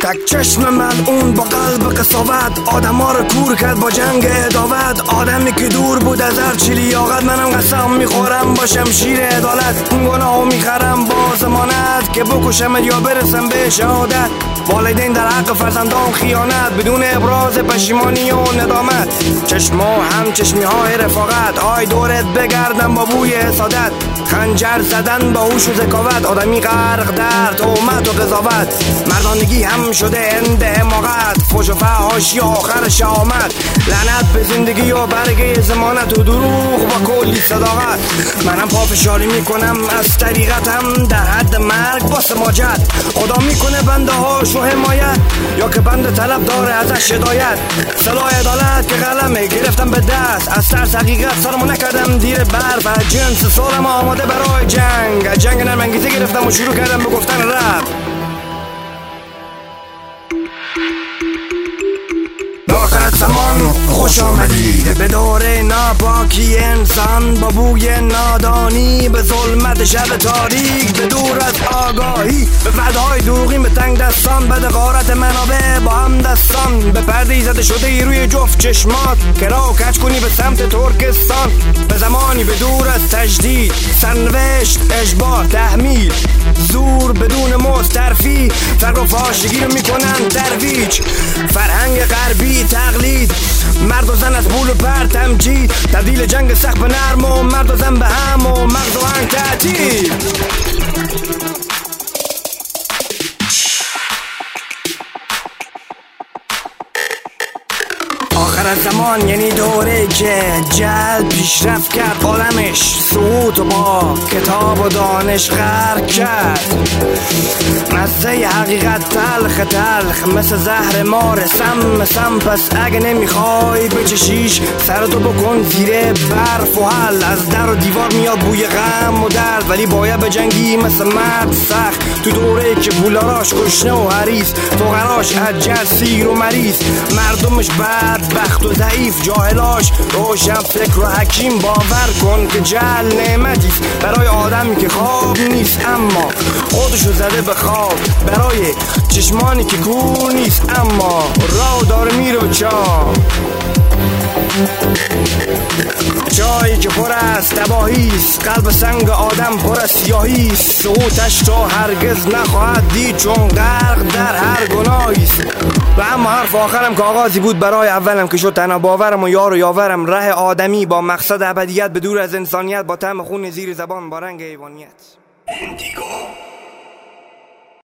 تک چشم من اون با قلب قساوت آدم ها رو کور کرد با جنگ عداوت. آدمی که دور بود از هر چی لیاقت، منم قسم میخورم با شمشیر عدالت. اون گناهو میخرم با ضمانت که بکشم یا برسم به شهادت. والدین در حق فرزندان خیانت بدون ابراز پشیمانی و ندامت. چشما هم چشمی های رفاقت، آی دورت بگردم با بوی حسادت. خنجر زدن با هوش و ذکاوت، آدمی غرق در تهمت و قضاوت. مردانگی هم شده اند حماقت، فحش و فحاشی آخر شهامت. لعنت به زندگی و برگه ضمانت و دروغ و کلی صداقت. منم پافشاری میکنم از طریقتم در حد مرگ با سماجت. خدا میکنه بنده هاش و حمایت، یا که بنده طلب داره ازش هدایت. سلاح عدالت که قلمه گرفتم به دست، از ترس حقیقت سرمو نکردم دیر برف. از جنس سالم آماده برای جنگ، از جنگ نرم انگیزه گرفتم و شروع کردم به گفتن رپ. آخر زمان خوش آمدید به دوره ناپاکی انسان، با بوی نادانی به ظلمت شب تاریک، به دور از آگاهی به وعده‌های دروغین، به تنگ دستان به غارت منابع با هم دستان، به پرده زده شده ای روی جفت چشمات که راه کج کنی به سمت ترکستان. به زمانی به دور از تجدید، سرنوشت، اجبار، تحمیل، زور بدون مسترفی، فقر و فاحشگی رو میکنن درویج. فرهنگ غربی تقلید، مرد و زن از پول و پر تمجید، تبدیل جنگ سخت به نرم و مرد و زن به هم و مغز و هنگ تعطیل. آخر از زمان یعنی دوره که جل پیشرفت کرد، عالمش سقوط و با کتاب و دانش غرق کرد. مزه حقیقت تلخ مثل زهر مار سم. پس اگه نمیخوای بچشیش سرتو بکن زیر برف و حل. از در و دیوار میاد بوی غم و درد، ولی باید به جنگی مثل مرد سخت. تو دوره که پولاراش گشنه و حریص، فقراش عجز سیر و مریض، مردمش بدبخت و ضعیف، جاهلاش روشن فکر و حکیم. باور کن که جهل نعمتیست برای آدمی که خواب نیست، اما خودشو زده به خواب. برای چشمانی که کور نیست، اما راه داره میره به جایی که پر از تباهیست. قلب سنگ آدم پر از سیاهیست، سقوطش تا هرگز نخواهد دید چون غرق در هر گناهیست. و اما حرف آخرم که آغازی بود برای اولم، که شد تنها باورم و یار و یاورم. ره آدمی با مقصد ابدیت، به دور از انسانیت، با طعم خون زیر زبان، با رنگ حیوانیت.